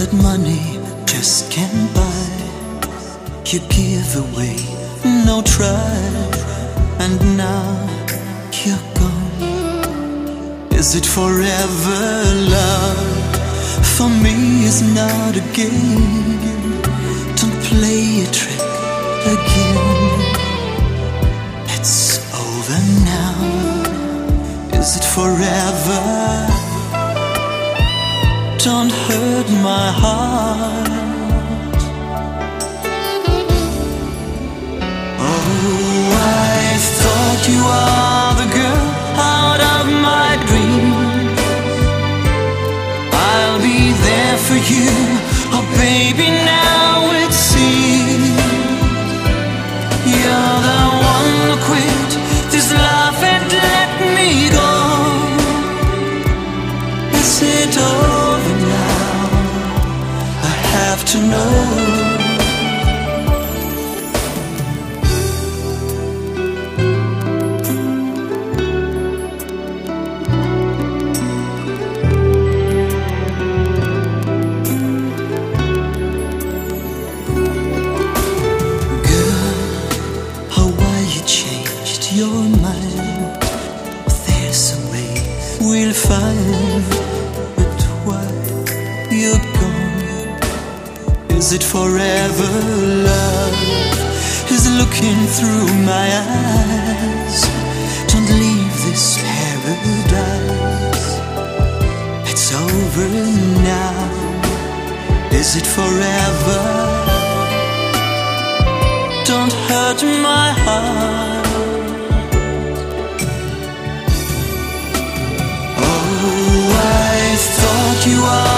that money just can't buy. You give away, no try, and now you're gone. Is it forever? Love for me is not a game. Don't play a trick again. It's over now. Is it forever? Don't hurt my heart. Oh, I thought you are the girl out of my dreams. I'll be there for you. Oh baby, now it seems you're the one to quit this love and let me go. Is it over now? I have to know. Your mind, there's a way we'll find. But why you're gone? Is it forever? Love is looking through my eyes. Don't leave this paradise. It's over now. Is it forever? Don't hurt my heart. You are